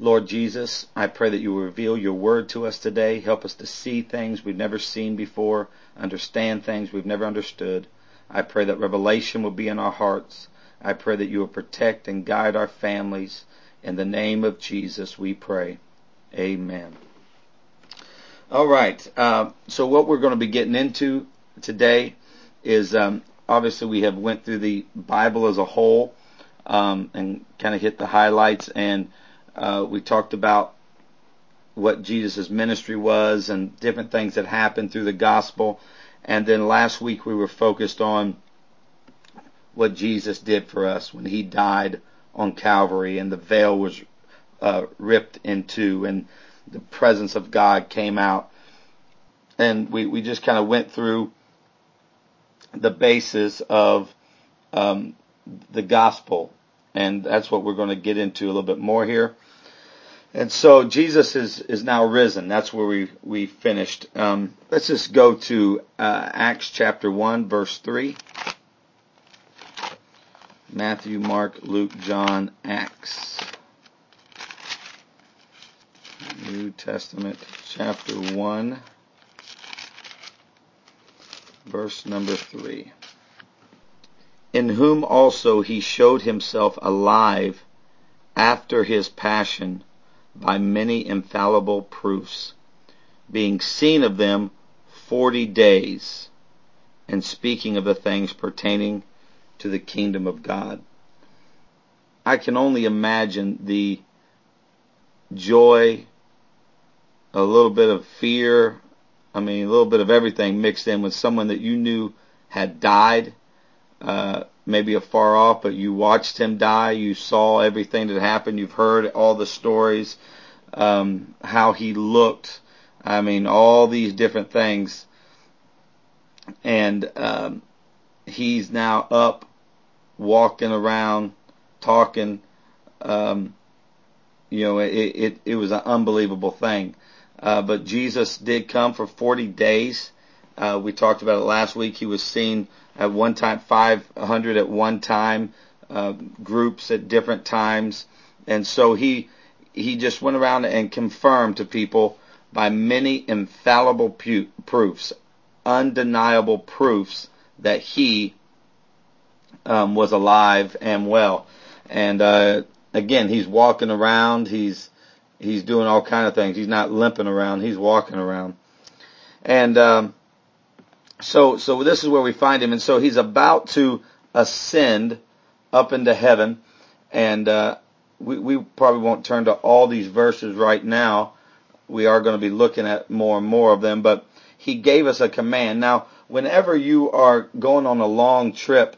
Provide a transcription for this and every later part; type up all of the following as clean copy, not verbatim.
Lord Jesus, I pray that you will reveal your word to us today. Help us to see things we've never seen before, understand things we've never understood. I pray that revelation will be in our hearts. I pray that you will protect and guide our families. In the name of Jesus, we pray. Amen. All right. So what we're going to be getting into today is obviously we have went through the Bible as a whole and kind of hit the highlights, and we talked about what Jesus' ministry was and different things that happened through the gospel. And then last week we were focused on what Jesus did for us when he died on Calvary and the veil was ripped in two and the presence of God came out. And we just kind of went through the basis of the gospel. And that's what we're going to get into a little bit more here. And so Jesus is now risen. That's where we finished. Let's just go to Acts chapter 1, verse 3. Matthew, Mark, Luke, John, Acts. New Testament, chapter 1, verse number 3. In whom also he showed himself alive after his passion by many infallible proofs, being seen of them 40 days, and speaking of the things pertaining to the kingdom of God. I can only imagine the joy, a little bit of fear, a little bit of everything mixed in with someone that you knew had died, maybe afar off, but you watched him die, you saw everything that happened, you've heard all the stories, how he looked, all these different things, and he's now up, walking around, talking. It was an unbelievable thing. But Jesus did come for 40 days. We talked about it last week. He was seen at one time, 500 at one time, groups at different times. And so he just went around and confirmed to people by many infallible proofs, undeniable proofs that he was alive and well. And again, he's walking around. He's doing all kind of things. He's not limping around. He's walking around. And so this is where we find him. And so he's about to ascend up into heaven. And we probably won't turn to all these verses right now. We are going to be looking at more and more of them. But he gave us a command. Now, whenever you are going on a long trip,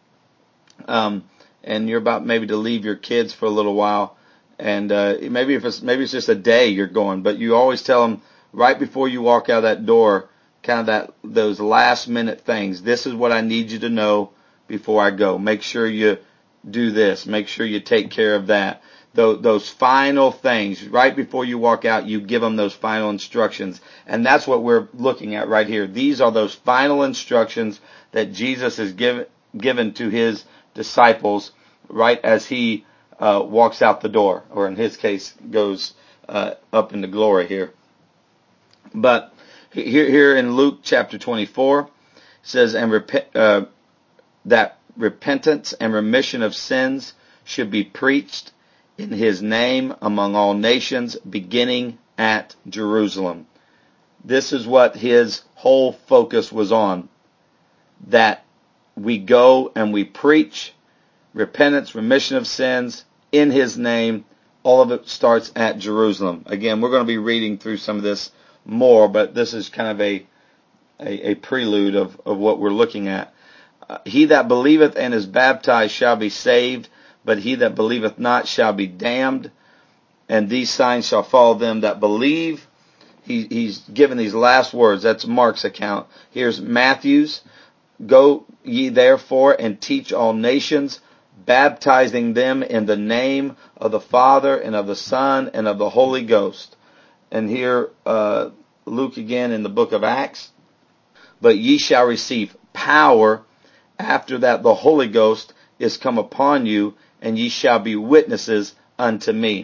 and you're about maybe to leave your kids for a little while, and maybe it's just a day you're going, but you always tell them right before you walk out of that door, kind of those last minute things. This is what I need you to know before I go. Make sure you do this. Make sure you take care of that. Those final things right before you walk out, you give them those final instructions, and that's what we're looking at right here. These are those final instructions that Jesus has given to his disciples right as he walks out the door, or in his case goes up into glory here. But here in Luke chapter 24 it says, that repentance and remission of sins should be preached in his name among all nations, beginning at Jerusalem. This is what his whole focus was on, that we go and we preach repentance, remission of sins in his name. All of it starts at Jerusalem. Again, we're going to be reading through some of this more, but this is kind of a prelude of what we're looking at. He that believeth and is baptized shall be saved, but he that believeth not shall be damned. And these signs shall follow them that believe. He's given these last words. That's Mark's account. Here's Matthew's. Go ye therefore and teach all nations, baptizing them in the name of the Father and of the Son and of the Holy Ghost. And here Luke again in the book of Acts. But ye shall receive power after that the Holy Ghost is come upon you, and ye shall be witnesses unto me.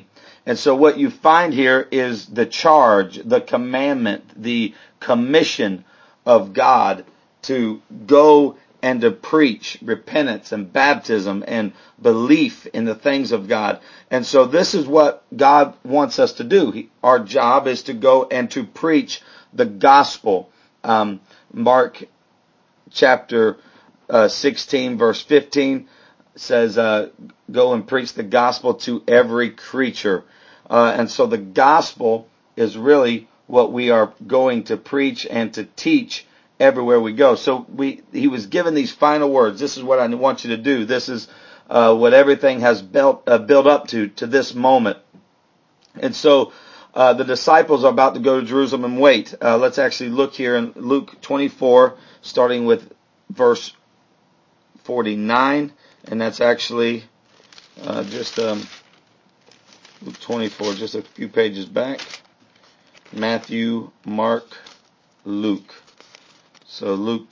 And so what you find here is the charge, the commandment, the commission of God to go and to preach repentance and baptism and belief in the things of God. And so this is what God wants us to do. Our job is to go and to preach the gospel. Mark chapter 16 verse 15 says, go and preach the gospel to every creature. And so the gospel is really what we are going to preach and to teach everywhere we go. So he was given these final words. This is what I want you to do. This is what everything has built up to this moment. And so the disciples are about to go to Jerusalem and wait. Let's actually look here in Luke 24, starting with verse 49, and that's actually just Luke 24, just a few pages back. Matthew, Mark, Luke. So Luke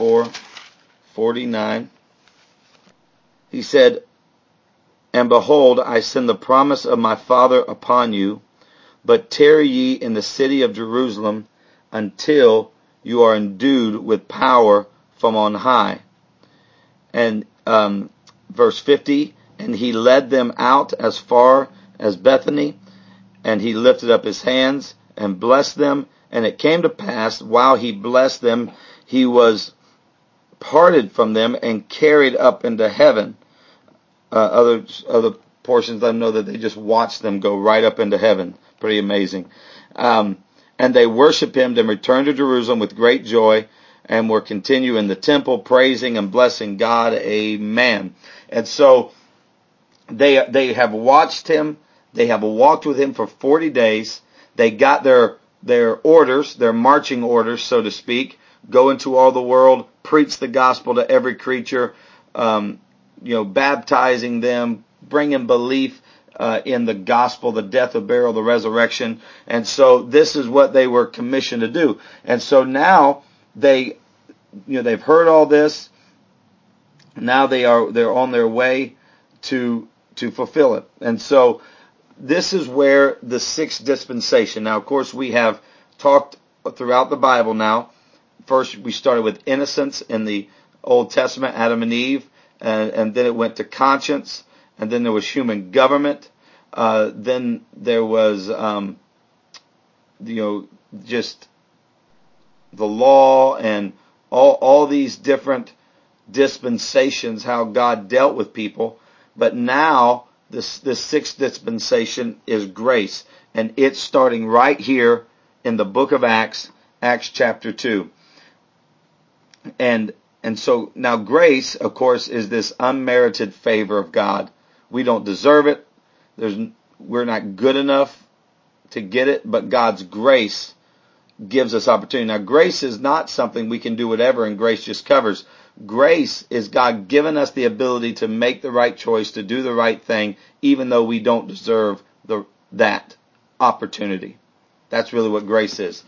24:49. He said, "And behold, I send the promise of my Father upon you, but tarry ye in the city of Jerusalem until you are endued with power from on high." And verse 50, and he led them out as far as Bethany, and he lifted up his hands and blessed them. And it came to pass, while he blessed them, he was parted from them and carried up into heaven. Other portions, I know that they just watched them go right up into heaven. Pretty amazing. And they worshiped him and returned to Jerusalem with great joy, and were continue in the temple, praising and blessing God. Amen. And so they have watched him. They have walked with him for 40 days. They got their orders, their marching orders, so to speak. Go into all the world, preach the gospel to every creature, baptizing them, bringing belief in the gospel, the death, the burial, the resurrection. And so this is what they were commissioned to do. And so now they've heard all this. Now they're on their way to fulfill it. And so this is where the sixth dispensation. Now, of course, we have talked throughout the Bible now. First, we started with innocence in the Old Testament, Adam and Eve, and then it went to conscience, and then there was human government. Then there was, just the law and all these different dispensations, how God dealt with people. But now this sixth dispensation is grace, and it's starting right here in the book of Acts chapter 2. And so now grace, of course, is this unmerited favor of God. We don't deserve it. We're not good enough to get it, but God's grace gives us opportunity. Now, grace is not something we can do whatever, and grace just covers. Grace is God giving us the ability to make the right choice, to do the right thing, even though we don't deserve that opportunity. That's really what grace is.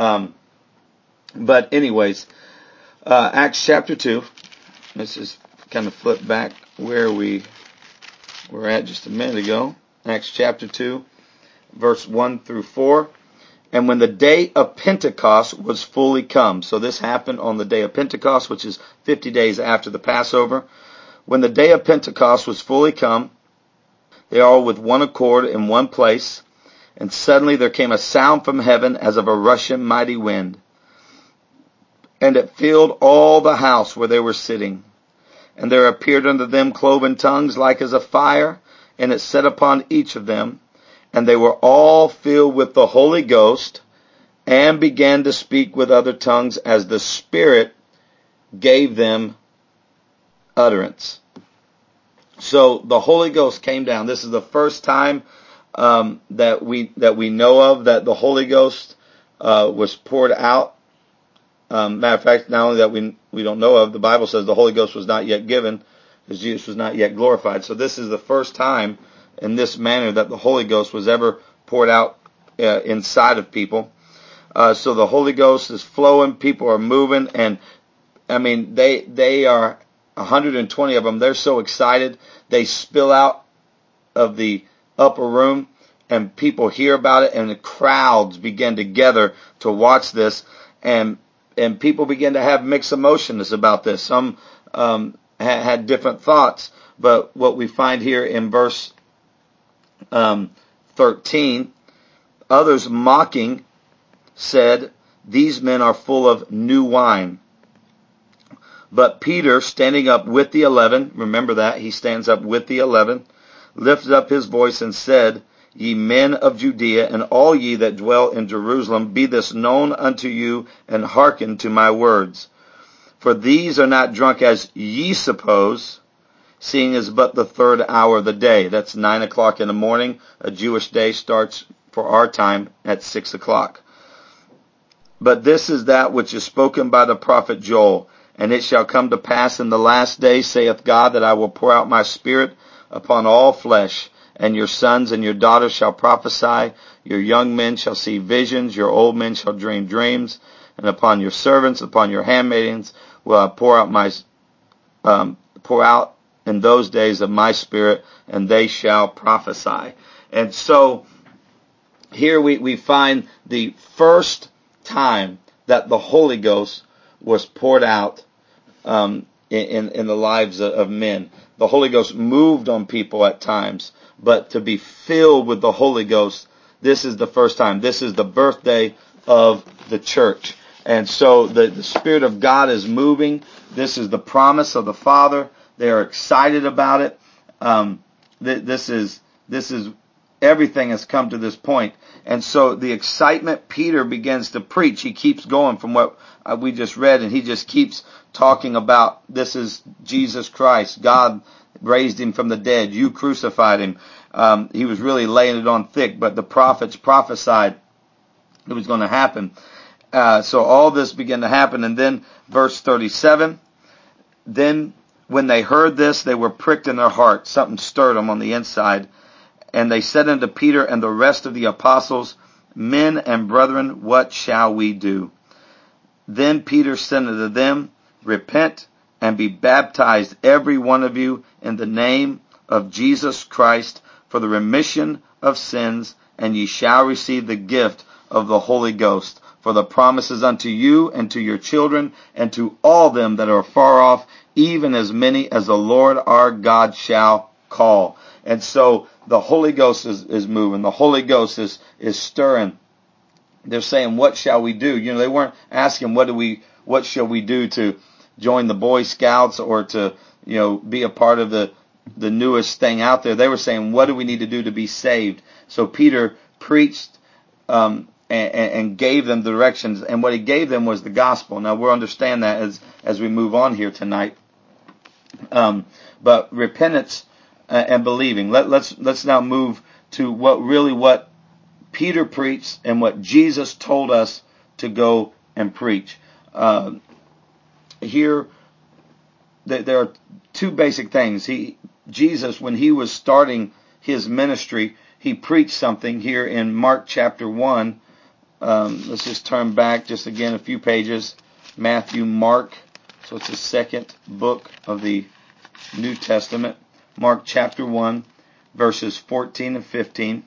But anyways, Acts chapter 2. Let's just kind of flip back where we were at just a minute ago. Acts chapter 2, verse 1 through 4. And when the day of Pentecost was fully come, so this happened on the day of Pentecost, which is 50 days after the Passover. When the day of Pentecost was fully come, they all with one accord in one place, and suddenly there came a sound from heaven as of a rushing mighty wind, and it filled all the house where they were sitting. And there appeared unto them cloven tongues like as a fire, and it set upon each of them. And they were all filled with the Holy Ghost, and began to speak with other tongues as the Spirit gave them utterance. So the Holy Ghost came down. This is the first time that we know of that the Holy Ghost was poured out. Matter of fact, not only that we don't know of, the Bible says the Holy Ghost was not yet given, because Jesus was not yet glorified. So this is the first time in this manner that the Holy Ghost was ever poured out inside of people. So the Holy Ghost is flowing, people are moving, and I mean they are 120 of them. They're so excited they spill out of the upper room. and people hear about it, and the crowds begin to gather to watch this, and people begin to have mixed emotions about this. Some had different thoughts, but what we find here in verse 13, others mocking said, "These men are full of new wine." But Peter, standing up with the 11, remember that, he stands up with the 11, lifted up his voice and said, "Ye men of Judea, and all ye that dwell in Jerusalem, be this known unto you, and hearken to my words. For these are not drunk as ye suppose, seeing is but the third hour of the day." That's 9 o'clock in the morning. A Jewish day starts for our time at 6 o'clock. "But this is that which is spoken by the prophet Joel. And it shall come to pass in the last day, saith God, that I will pour out my spirit upon all flesh, and your sons and your daughters shall prophesy, your young men shall see visions, your old men shall dream dreams, and upon your servants, upon your handmaidens, will I pour out in those days of my spirit, and they shall prophesy." And so here we find the first time that the Holy Ghost was poured out in the lives of men. The Holy Ghost moved on people at times, but to be filled with the Holy Ghost, this is the first time. This is the birthday of the church. And so the Spirit of God is moving. This is the promise of the Father. They are excited about it. This is everything has come to this point. And so the excitement, Peter begins to preach. He keeps going from what we just read, and he just keeps talking about this is Jesus Christ. God raised him from the dead. You crucified him. He was really laying it on thick, but the prophets prophesied it was going to happen. So all this began to happen. And then verse 37, then when they heard this, they were pricked in their heart. Something stirred them on the inside. And they said unto Peter and the rest of the apostles, "Men and brethren, what shall we do?" Then Peter said unto them, "Repent and be baptized every one of you in the name of Jesus Christ for the remission of sins, and ye shall receive the gift of the Holy Ghost. For the promises unto you and to your children and to all them that are far off, even as many as the Lord our God shall call." And so the Holy Ghost is moving. The Holy Ghost is stirring. They're saying, "What shall we do?" They weren't asking, what shall we do to join the Boy Scouts or to, be a part of the newest thing out there. They were saying, what do we need to do to be saved? So Peter preached, and gave them directions. And what he gave them was the gospel. Now we'll understand that as we move on here tonight. But repentance and believing. Let's now move to what Peter preached and what Jesus told us to go and preach. Here, there are two basic things. Jesus, when he was starting his ministry, he preached something here in Mark chapter 1. Let's just turn back just again a few pages. Matthew, Mark. So it's the second book of the New Testament. Mark chapter 1, verses 14 and 15.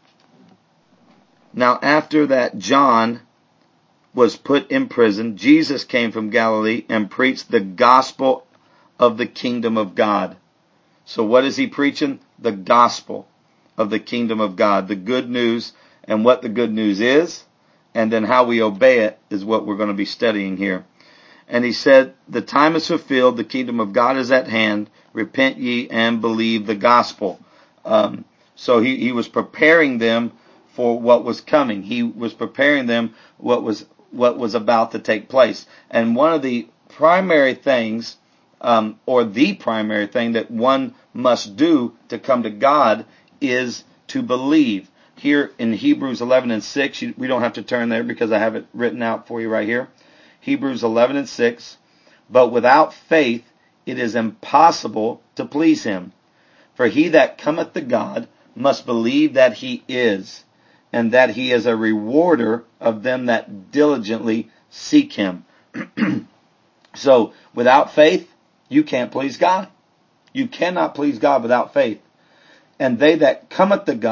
Now after that John was put in prison, Jesus came from Galilee and preached the gospel of the kingdom of God. So what is he preaching? The gospel of the kingdom of God. The good news, and what the good news is, and then how we obey it is what we're going to be studying here. And he said, "The time is fulfilled, the kingdom of God is at hand. Repent ye and believe the gospel." So he was preparing them for what was coming. He was preparing them what was about to take place. And one of the primary things, or the primary thing that one must do to come to God is to believe. Here in Hebrews 11 and 6, we don't have to turn there because I have it written out for you right here. Hebrews 11 and 6, "But without faith it is impossible to please him. For he that cometh to God must believe that he is, and that he is a rewarder of them that diligently seek him." So without faith, you can't please God. You cannot please God without faith. "And they that cometh to God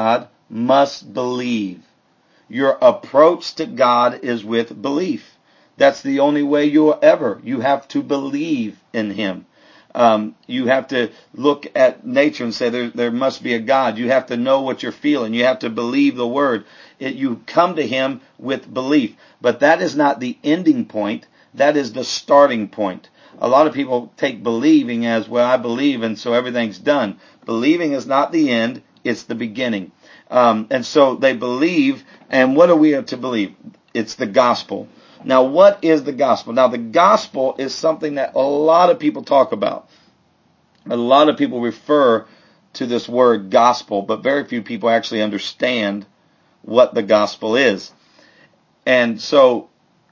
must believe. Your approach to God is with belief. That's the only way you have to believe in Him. You have to look at nature and say there must be a God. You have to know what you're feeling. You have to believe the Word. You come to Him with belief. But that is not the ending point. That is the starting point. A lot of people take believing as, well, I believe and so everything's done. Believing is not the end. It's the beginning. And so they believe, and what are we to believe? It's the gospel. Now, what is the gospel? Now, the gospel is something that a lot of people talk about. A lot of people refer to this word gospel, but very few people actually understand what the gospel is. And so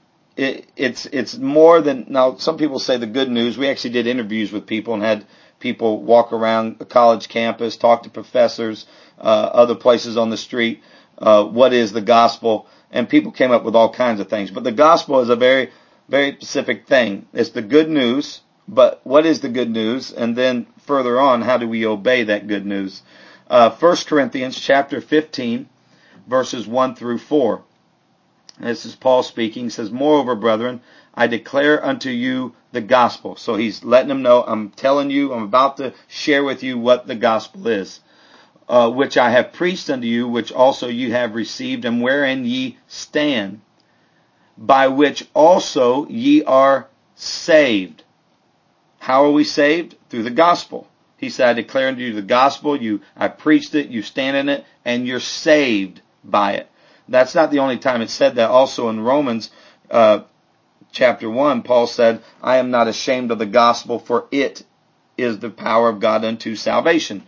it's more than, now some people say the good news. We actually did interviews with people and had people walk around a college campus, talk to professors, other places on the street. What is the gospel? And people came up with all kinds of things. But the gospel is a very, very specific thing. It's the good news. But what is the good news? And then further on, how do we obey that good news? 1 Corinthians chapter 15, verses 1 through 4. And this is Paul speaking. He says, moreover, brethren, I declare unto you the gospel. So he's letting them know, I'm telling you, I'm about to share with you what the gospel is. Which I have preached unto you, which also you have received, and wherein ye stand, by which also ye are saved. How are we saved? Through the gospel. He said, I declare unto you the gospel, I preached it, you stand in it, and you're saved by it. That's not the only time it said that. Also in Romans chapter 1, Paul said, I am not ashamed of the gospel, for it is the power of God unto salvation.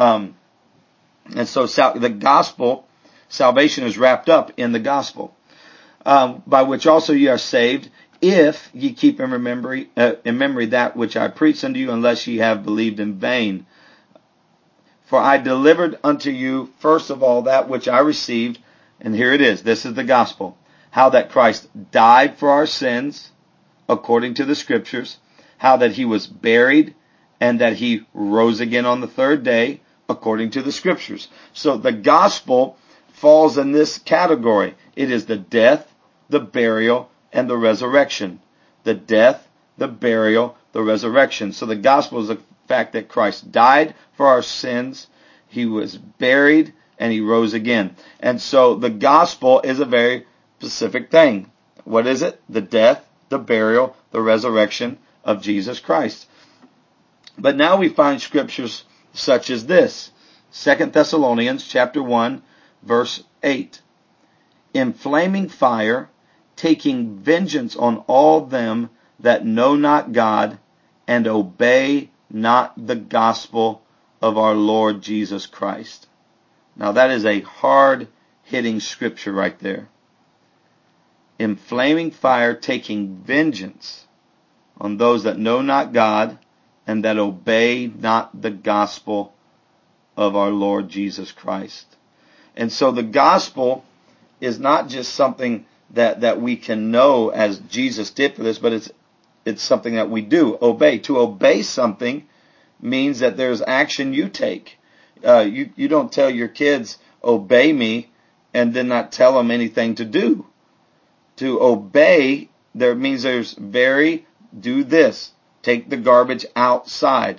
And so the gospel, salvation is wrapped up in the gospel, by which also ye are saved, if ye keep in memory that which I preached unto you, unless ye have believed in vain. For I delivered unto you first of all that which I received, and here it is, this is the gospel, how that Christ died for our sins, according to the Scriptures, how that He was buried, and that He rose again on the third day, according to the Scriptures. So the gospel falls in this category. It is the death, the burial, and the resurrection. The death, the burial, the resurrection. So the gospel is the fact that Christ died for our sins, He was buried, and He rose again. And so the gospel is a very specific thing. What is it? The death, the burial, the resurrection of Jesus Christ. But now we find scriptures such as this. 2 Thessalonians chapter 1, verse 8. In flaming fire, taking vengeance on all them that know not God, and obey not the gospel of our Lord Jesus Christ. Now that is a hard-hitting scripture right there. In flaming fire, taking vengeance on those that know not God, and that obey not the gospel of our Lord Jesus Christ. And so the gospel is not just something that we can know as Jesus did for this, but it's something that we do obey. To obey something means that there's action you take. You don't tell your kids, obey me, and then not tell them anything to do. To obey, there means do this. Take the garbage outside.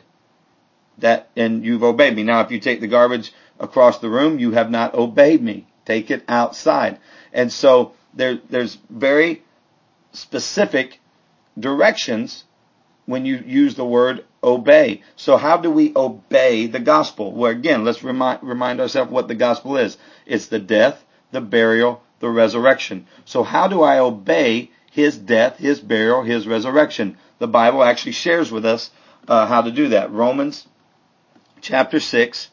And you've obeyed me. Now, if you take the garbage across the room, you have not obeyed me. Take it outside. And so there's very specific directions when you use the word obey. So how do we obey the gospel? Well, again, let's remind ourselves what the gospel is. It's the death, the burial, the resurrection. So how do I obey His death, His burial, His resurrection? The Bible actually shares with us how to do that. Romans chapter 6,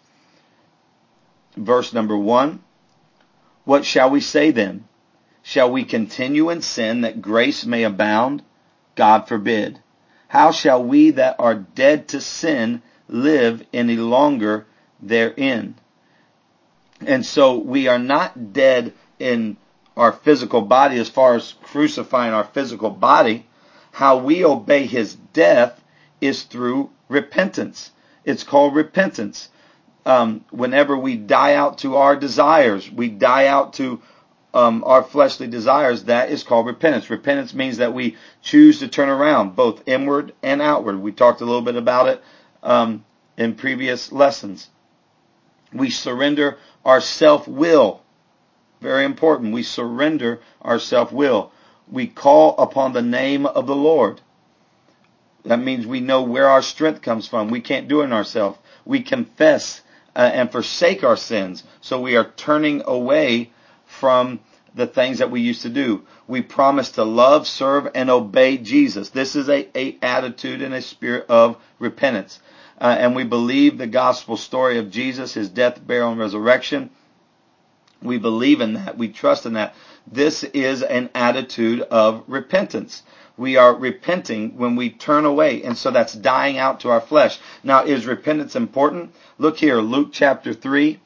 verse number 1. What shall we say then? Shall we continue in sin that grace may abound? God forbid. How shall we that are dead to sin live any longer therein? And so we are not dead in our physical body as far as crucifying our physical body. How we obey His death is through repentance. It's called repentance. whenever we die out to our desires, we die out to our fleshly desires, that is called repentance. Repentance means that we choose to turn around, both inward and outward. We talked a little bit about it in previous lessons. We surrender our self-will. Very important. We surrender our self-will. We call upon the name of the Lord. That means we know where our strength comes from. We can't do it ourselves. We confess and forsake our sins. So we are turning away from the things that we used to do. We promise to love, serve, and obey Jesus. This is a attitude and a spirit of repentance. And we believe the gospel story of Jesus, his death, burial, and resurrection. We believe in that. We trust in that. This is an attitude of repentance. We are repenting when we turn away. And so that's dying out to our flesh. Now, is repentance important? Look here, Luke chapter 3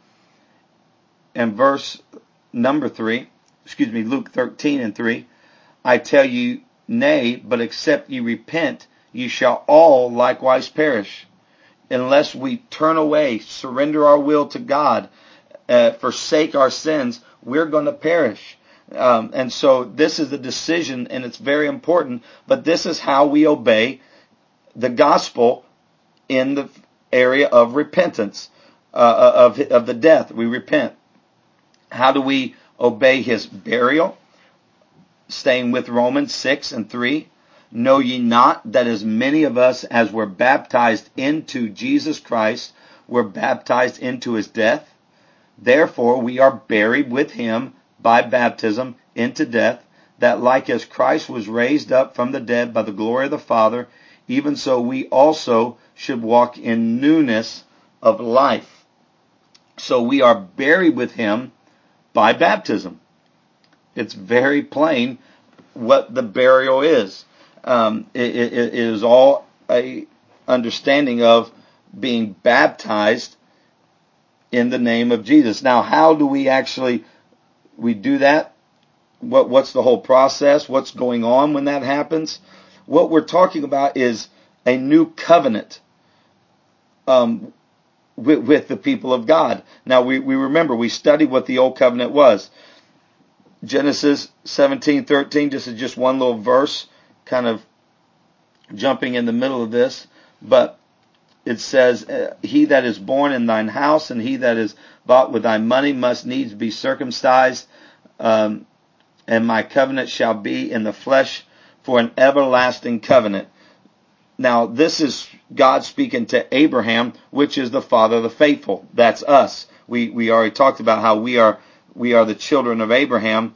and verse number 3. Luke 13 and 3. I tell you, nay, but except ye repent, ye shall all likewise perish. Unless we turn away, surrender our will to God, forsake our sins, we're going to perish. And so this is a decision, and it's very important, but this is how we obey the gospel in the area of repentance, of the death. We repent. How do we obey his burial? Staying with Romans 6 and 3. Know ye not that as many of us as were baptized into Jesus Christ were baptized into his death? Therefore we are buried with him by baptism into death, that like as Christ was raised up from the dead by the glory of the Father, even so we also should walk in newness of life. So we are buried with him by baptism. It's very plain what the burial is. It is all a understanding of being baptized in the name of Jesus. Now, how do we do that? What's the whole process? What's going on when that happens? What we're talking about is a new covenant with the people of God. Now, we remember, we studied what the old covenant was. Genesis 17:13, just one little verse, kind of jumping in the middle of this, but it says, he that is born in thine house and he that is bought with thy money must needs be circumcised, and my covenant shall be in the flesh for an everlasting covenant. Now, this is God speaking to Abraham, which is the father of the faithful. That's us. We already talked about how we are the children of Abraham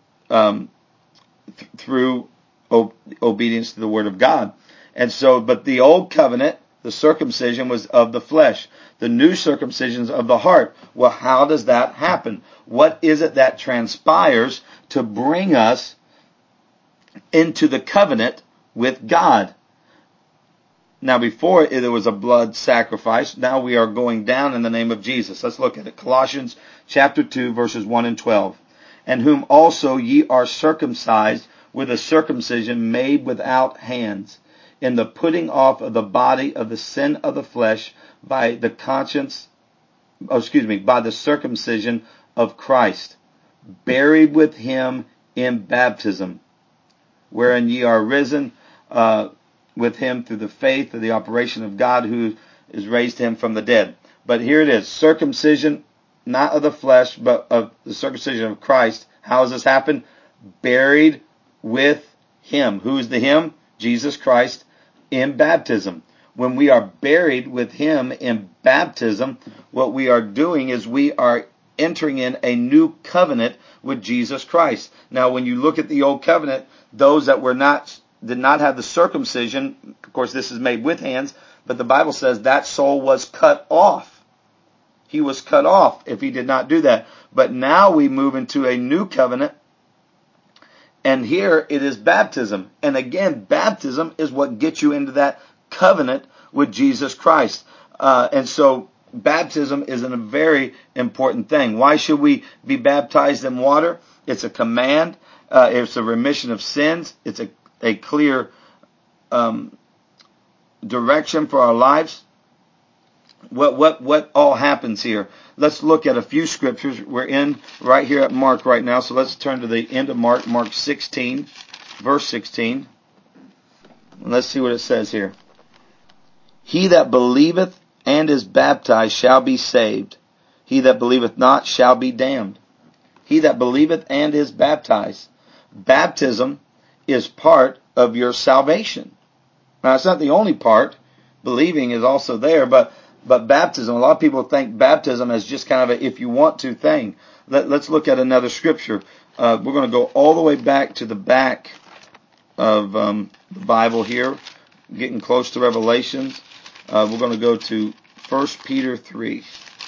through obedience to the word of God. And so, but the old covenant, the circumcision was of the flesh. The new circumcision is of the heart. Well, how does that happen? What is it that transpires to bring us into the covenant with God? Now, before there was a blood sacrifice. Now we are going down in the name of Jesus. Let's look at it. Colossians chapter 2, verses 1 and 12. And whom also ye are circumcised with a circumcision made without hands, in the putting off of the body of the sin of the flesh by the by the circumcision of Christ, buried with him in baptism, wherein ye are risen with him through the faith of the operation of God who is raised him from the dead. But here it is, circumcision, not of the flesh, but of the circumcision of Christ. How does this happen? Buried with him. Who is the him? Jesus Christ, in baptism. When we are buried with him in baptism, what we are doing is we are entering in a new covenant with Jesus Christ. Now, when you look at the old covenant, those that did not have the circumcision, of course this is made with hands, but the Bible says that soul was cut off. He was cut off if he did not do that. But now we move into a new covenant, and here it is baptism. And again, baptism is what gets you into that covenant with Jesus Christ. And so baptism is a very important thing. Why should we be baptized in water? It's a command. It's a remission of sins. It's a clear direction for our lives. What all happens here? Let's look at a few scriptures. We're in right here at Mark right now, so let's turn to the end of Mark, Mark 16, verse 16. And let's see what it says here. He that believeth and is baptized shall be saved. He that believeth not shall be damned. He that believeth and is baptized. Baptism is part of your salvation. Now, it's not the only part. Believing is also there, but baptism, a lot of people think baptism as just kind of a if you want to thing. Let's look at another scripture. We're going to go all the way back to the back of the Bible here, getting close to Revelations. We're going to go to 1 Peter 3.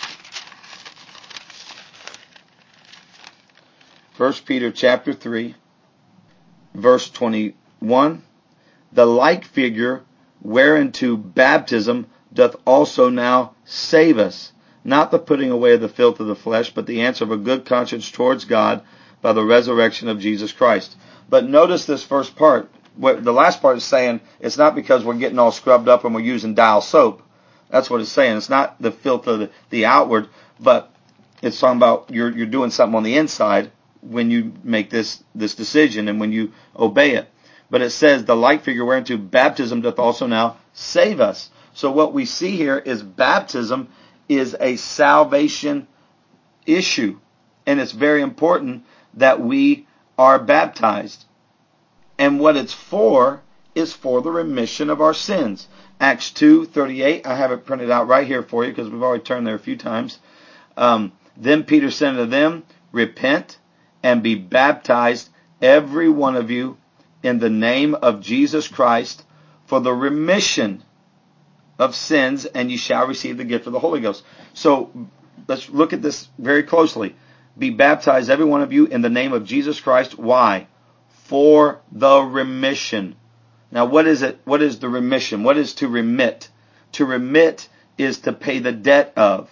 1 Peter chapter 3, verse 21. The like figure whereunto baptism doth also now save us, not the putting away of the filth of the flesh, but the answer of a good conscience towards God by the resurrection of Jesus Christ. But notice this first part. The last part is saying it's not because we're getting all scrubbed up and we're using dial soap. That's what it's saying. It's not the filth of the outward, but it's talking about you're doing something on the inside when you make this decision and when you obey it. But it says the like figure whereunto baptism doth also now save us. So what we see here is baptism is a salvation issue. And it's very important that we are baptized. And what it's for is for the remission of our sins. Acts 2:38, I have it printed out right here for you because we've already turned there a few times. Then Peter said unto them, repent and be baptized, every one of you, in the name of Jesus Christ, for the remission of sins, and ye shall receive the gift of the Holy Ghost. So let's look at this very closely. Be baptized, every one of you, in the name of Jesus Christ. Why? For the remission. Now, what is it? What is the remission? What is to remit? To remit is to pay the debt of.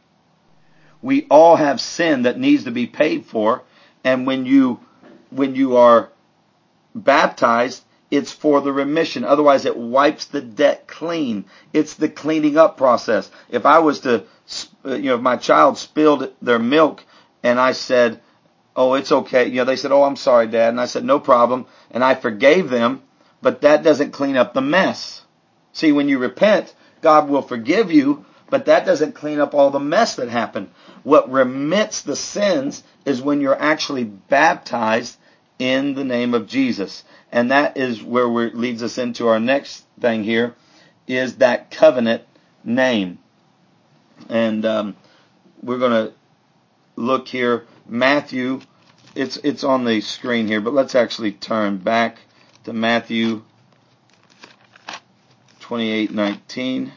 We all have sin that needs to be paid for, and when you are baptized, it's for the remission. Otherwise, it wipes the debt clean. It's the cleaning up process. If I was to, if my child spilled their milk and I said, oh, it's okay. They said, oh, I'm sorry, Dad. And I said, no problem. And I forgave them, but that doesn't clean up the mess. See, when you repent, God will forgive you, but that doesn't clean up all the mess that happened. What remits the sins is when you're actually baptized in the name of Jesus. And that is where leads us into our next thing here, is that covenant name. And we're going to look here. Matthew, it's on the screen here, but let's actually turn back to Matthew 28:19.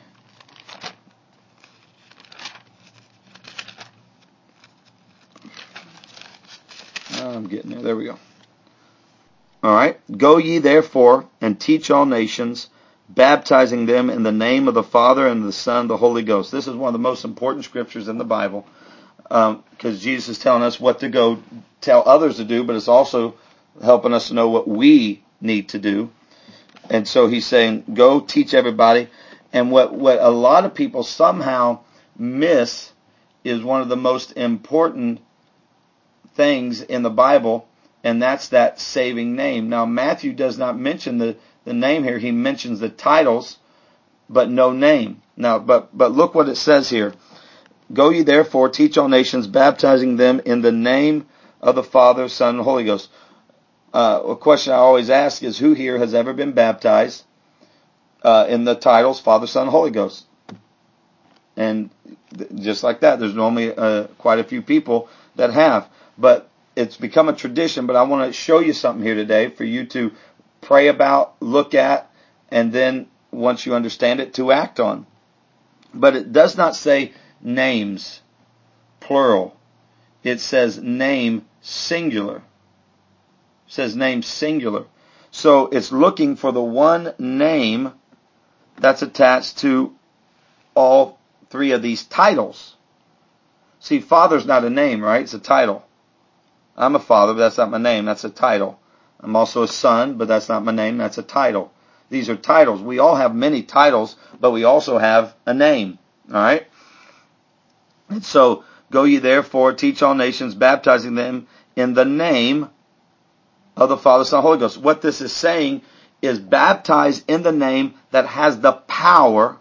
I'm getting there. There we go. All right. Go ye therefore and teach all nations, baptizing them in the name of the Father and the Son and the Holy Ghost. This is one of the most important scriptures in the Bible, because Jesus is telling us what to go tell others to do, but it's also helping us to know what we need to do. And so he's saying, go teach everybody. And what a lot of people somehow miss is one of the most important things in the Bible, and that's that saving name. Now, Matthew does not mention the name here. He mentions the titles, but no name. Now, but look what it says here. Go ye therefore, teach all nations, baptizing them in the name of the Father, Son, and Holy Ghost. A question I always ask is, who here has ever been baptized in the titles Father, Son, Holy Ghost? And just like that, there's normally quite a few people that have. But it's become a tradition, but I want to show you something here today for you to pray about, look at, and then once you understand it, to act on. But it does not say names, plural. It says name, singular. It says name, singular. So it's looking for the one name that's attached to all three of these titles. See, Father's not a name, right? It's a title. I'm a father, but that's not my name. That's a title. I'm also a son, but that's not my name. That's a title. These are titles. We all have many titles, but we also have a name. All right. And so, go ye therefore, teach all nations, baptizing them in the name of the Father, Son, and Holy Ghost. What this is saying is baptize in the name that has the power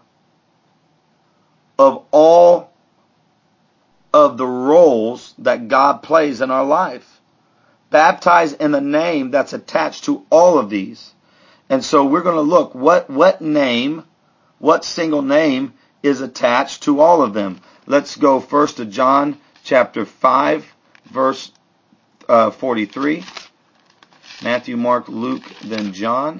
of all of the roles that God plays in our life. Baptize in the name that's attached to all of these. And so we're going to look what name, what single name is attached to all of them. Let's go first to John chapter 5, verse 43. Matthew, Mark, Luke, then John.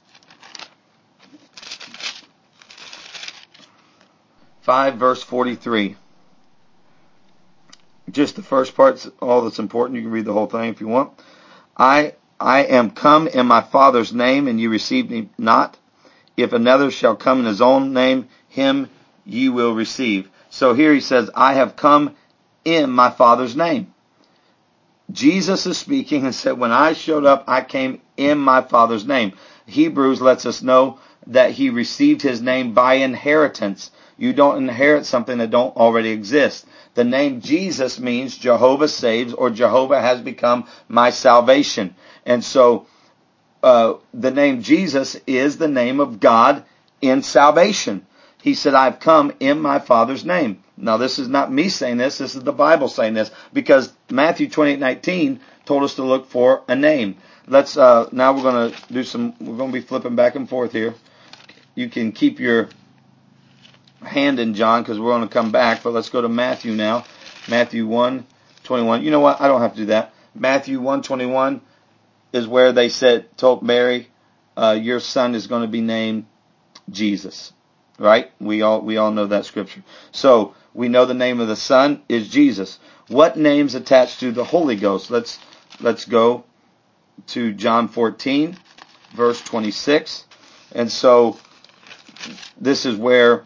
5, verse 43. Just the first part's all that's important. You can read the whole thing if you want. I am come in my Father's name, and ye receive me not. If another shall come in his own name, him ye will receive. So here he says, I have come in my Father's name. Jesus is speaking and said, when I showed up, I came in my Father's name. Hebrews lets us know that he received his name by inheritance. You don't inherit something that don't already exist. The name Jesus means Jehovah saves, or Jehovah has become my salvation. And so the name Jesus is the name of God in salvation. He said, I've come in my Father's name. Now, this is not me saying this. This is the Bible saying this, because Matthew 28:19 told us to look for a name. Let's now we're going to be flipping back and forth here. You can keep your hand in John because we're going to come back, but let's go to Matthew now. Matthew 1:21. You know what? I don't have to do that. Matthew 1:21 is where they told Mary, your son is going to be named Jesus. Right? We all know that scripture. So we know the name of the Son is Jesus. What name's attached to the Holy Ghost? Let's go to John 14, verse 26. And so this is where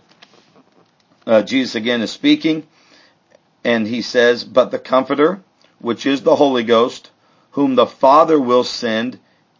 Jesus again is speaking, and he says, but the Comforter, which is the Holy Ghost, whom the Father will send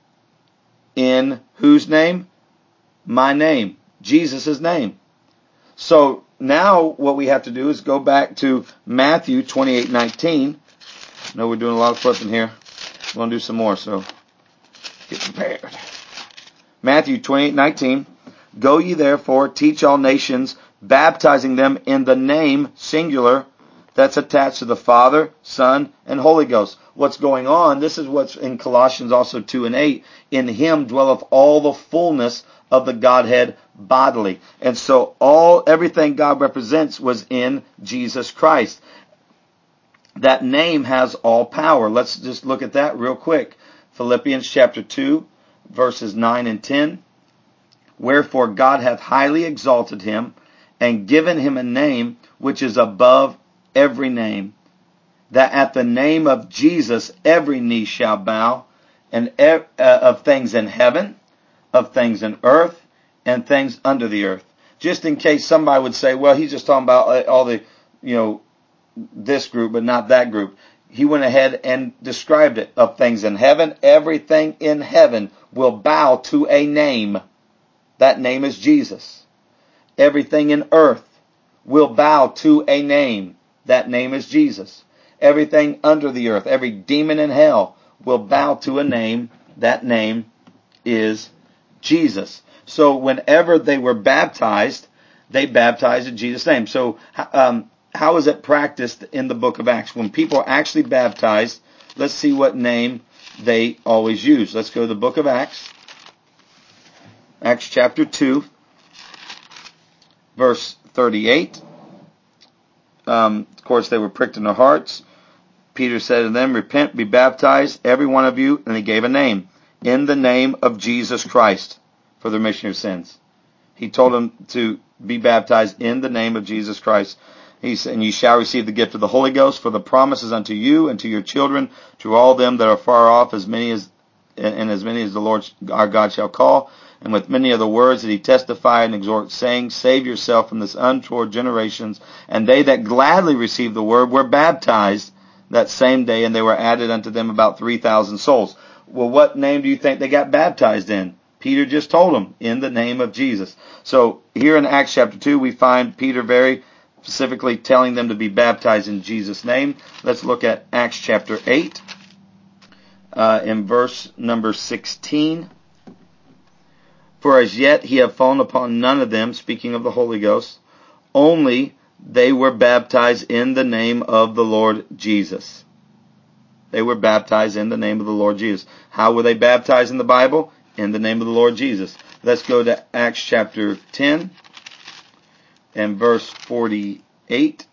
in whose name? My name. Jesus' name. So now what we have to do is go back to Matthew 28:19. I know we're doing a lot of flipping here. We're going to do some more, so get prepared. Matthew 28:19. Go ye therefore, teach all nations, baptizing them in the name, singular, that's attached to the Father, Son, and Holy Ghost. What's going on, this is what's in Colossians also 2:8. In him dwelleth all the fullness of the Godhead bodily. And so everything God represents was in Jesus Christ. That name has all power. Let's just look at that real quick. Philippians chapter 2, verses 9 and 10. Wherefore God hath highly exalted him, and given him a name which is above every name, that at the name of Jesus every knee shall bow, and of things in heaven, of things in earth, and things under the earth. Just in case somebody would say, well, he's just talking about all the, this group, but not that group. He went ahead and described it. Of things in heaven, everything in heaven will bow to a name. That name is Jesus. Everything in earth will bow to a name. That name is Jesus. Everything under the earth, every demon in hell will bow to a name. That name is Jesus. So whenever they were baptized, they baptized in Jesus' name. So how is it practiced in the book of Acts? When people are actually baptized, let's see what name they always use. Let's go to the book of Acts. Acts chapter 2, verse 38. Of course, they were pricked in their hearts. Peter said to them, repent, be baptized, every one of you, and he gave a name. In the name of Jesus Christ, for the remission of sins. He told them to be baptized in the name of Jesus Christ. He said, and ye shall receive the gift of the Holy Ghost, for the promises unto you and to your children, to all them that are far off, as many as the Lord our God shall call. And with many other words did he testify and exhort, saying, save yourself from this untoward generations. And they that gladly received the word were baptized that same day, and they were added unto them about 3,000 souls. Well, what name do you think they got baptized in? Peter just told them, in the name of Jesus. So here in Acts chapter 2, we find Peter very specifically telling them to be baptized in Jesus' name. Let's look at Acts chapter 8, in verse number 16. For as yet he had fallen upon none of them, speaking of the Holy Ghost, only they were baptized in the name of the Lord Jesus. They were baptized in the name of the Lord Jesus. How were they baptized in the Bible? In the name of the Lord Jesus. Let's go to Acts chapter 10 and verse 48.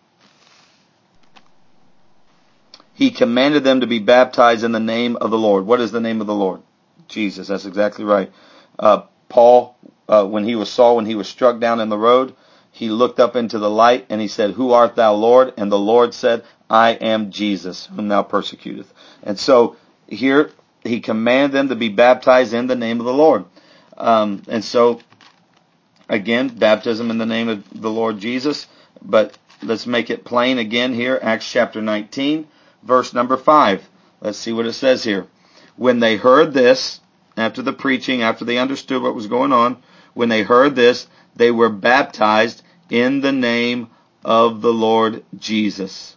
He commanded them to be baptized in the name of the Lord. What is the name of the Lord? Jesus. That's exactly right. Paul, when he was struck down in the road, he looked up into the light and he said, "Who art thou, Lord?" And the Lord said, "I am Jesus, whom thou persecutest." And so here he commanded them to be baptized in the name of the Lord. And so, again, baptism in the name of the Lord Jesus. But let's make it plain again here. Acts chapter 19, verse number 5. Let's see what it says here. When they heard this, after the preaching, after they understood what was going on, when they heard this, they were baptized in the name of the Lord Jesus.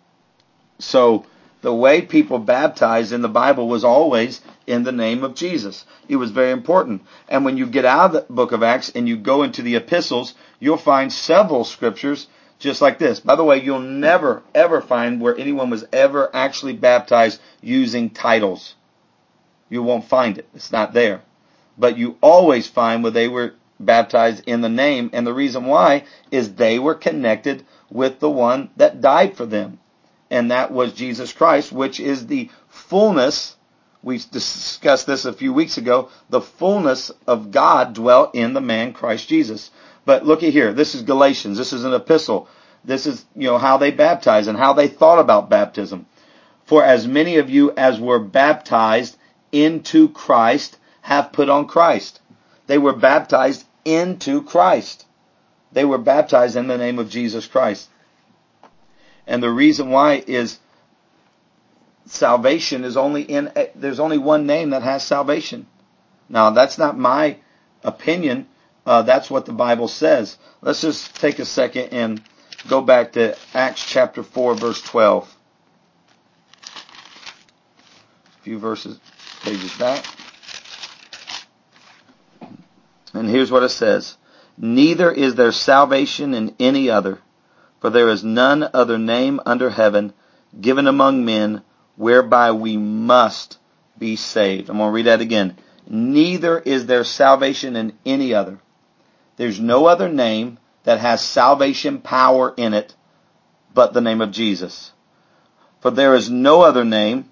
So the way people baptized in the Bible was always in the name of Jesus. It was very important. And when you get out of the book of Acts and you go into the epistles, you'll find several scriptures just like this. By the way, you'll never, ever find where anyone was ever actually baptized using titles. You won't find it. It's not there. But you always find where they were baptized in the name. And the reason why is they were connected with the one that died for them. And that was Jesus Christ, which is the fullness. We discussed this a few weeks ago. The fullness of God dwelt in the man Christ Jesus. But look at here. This is Galatians. This is an epistle. This is, how they baptized and how they thought about baptism. For as many of you as were baptized into Christ have put on Christ. They were baptized into Christ. They were baptized in the name of Jesus Christ. And the reason why is salvation is there's only one name that has salvation. Now, that's not my opinion. That's what the Bible says. Let's just take a second and go back to Acts chapter 4, verse 12. A few pages back. And here's what it says. Neither is there salvation in any other, for there is none other name under heaven given among men whereby we must be saved. I'm going to read that again. Neither is there salvation in any other. There's no other name that has salvation power in it but the name of Jesus. For there is no other name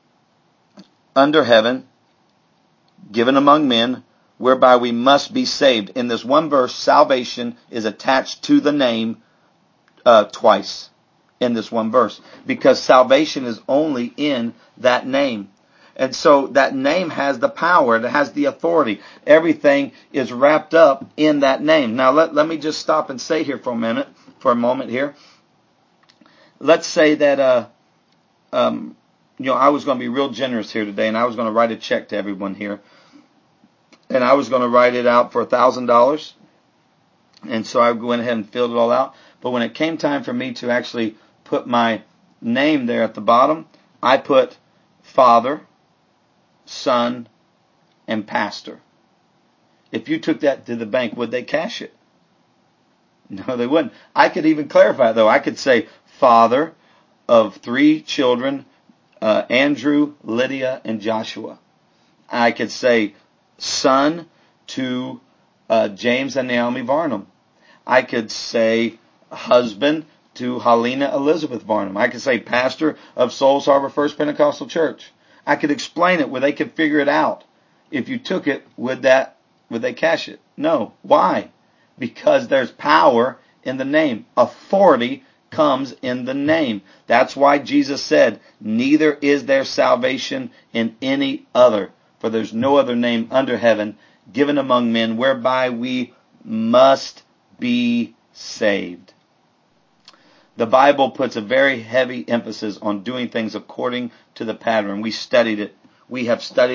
under heaven given among men whereby we must be saved. In this one verse, salvation is attached to the name twice in this one verse, because salvation is only in that name. And so that name has the power, it has the authority. Everything is wrapped up in that name. Now let me just stop and say here for a moment here. Let's say that I was going to be real generous here today, and I was going to write a check to everyone here. And I was going to write it out for $1,000. And so I went ahead and filled it all out. But when it came time for me to actually put my name there at the bottom, I put Father, Son, and Pastor. If you took that to the bank, would they cash it? No, they wouldn't. I could even clarify it, though. I could say father of 3 children, Andrew, Lydia, and Joshua. I could say son to James and Naomi Varnum. I could say husband to Helena Elizabeth Varnum. I could say pastor of Souls Harbor First Pentecostal Church. I could explain it where they could figure it out. If you took it, would they cash it? No. Why? Because there's power in the name. Authority comes in the name. That's why Jesus said, neither is there salvation in any other, for there's no other name under heaven given among men whereby we must be saved. The Bible puts a very heavy emphasis on doing things according to the pattern. We studied it. We have studied it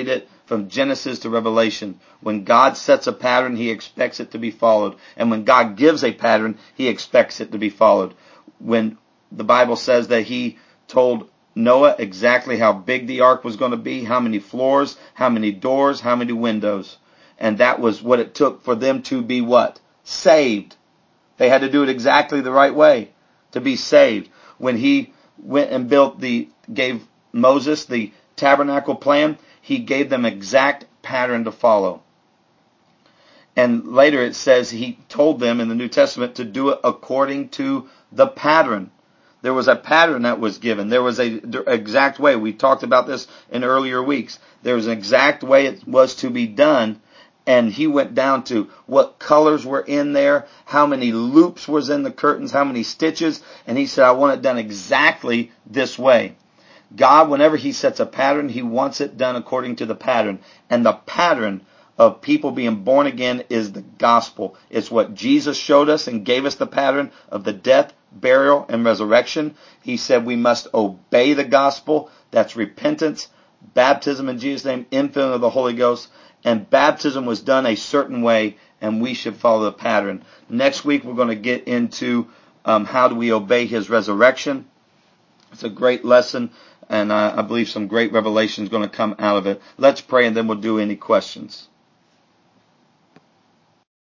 from Genesis to Revelation. When God sets a pattern, He expects it to be followed. And when God gives a pattern, He expects it to be followed. When the Bible says that He told Noah exactly how big the ark was going to be, how many floors, how many doors, how many windows. And that was what it took for them to be what? Saved. They had to do it exactly the right way to be saved. When He went and gave Moses the tabernacle plan, He gave them exact pattern to follow. And later it says He told them in the New Testament to do it according to the pattern. There was a pattern that was given. There was an exact way. We talked about this in earlier weeks. There was an exact way it was to be done. And He went down to what colors were in there, how many loops was in the curtains, how many stitches. And He said, I want it done exactly this way. God, whenever He sets a pattern, He wants it done according to the pattern. And the pattern of people being born again is the gospel. It's what Jesus showed us and gave us the pattern of the death, burial, and resurrection. He said we must obey the gospel. That's repentance, baptism in Jesus' name, infilling of the Holy Ghost. And baptism was done a certain way, and we should follow the pattern. Next week we're going to get into how do we obey His resurrection. It's a great lesson, and I believe some great revelation is going to come out of it. Let's pray, and then we'll do any questions.